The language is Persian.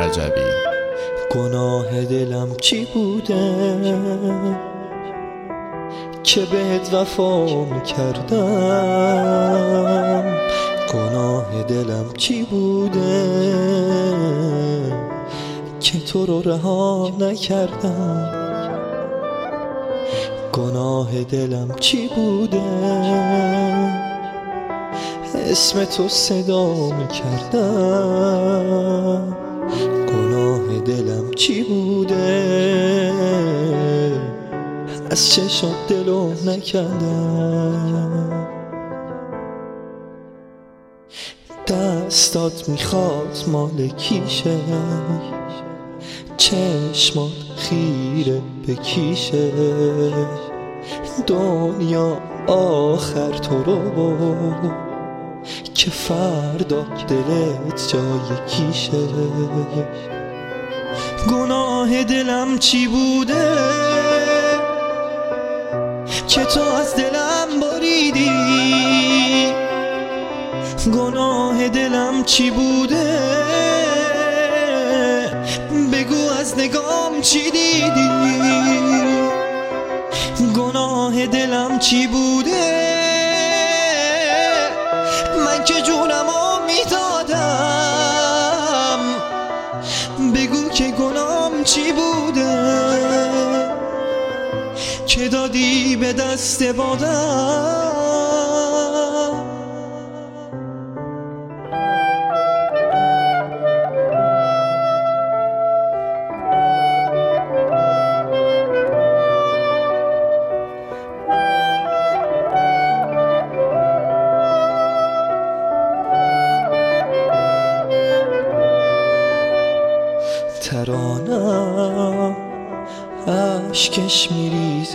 رجبی. گناه دلم چی بوده که بهت وفا میکردم؟ گناه دلم چی بوده که تو رو رها نکردم؟ گناه دلم چی بوده اسم تو صدا میکردم؟ گناه دلم چی بوده از چشات دلو نکندم؟ دستات میخواد مال کیشه، چشمات خیره به کیشه، دنیا آخر تو رو که فردا دلت جای کیشه. گناه دلم چی بوده که تو از دلم بریدی؟ گناه دلم چی بوده بگو از نگام چی دیدی؟ گناه دلم چی بوده من که جونمو میدادم؟ بگو که گناهم چی بوده که دادی به دست بادم؟ ترانم اشکش میریزه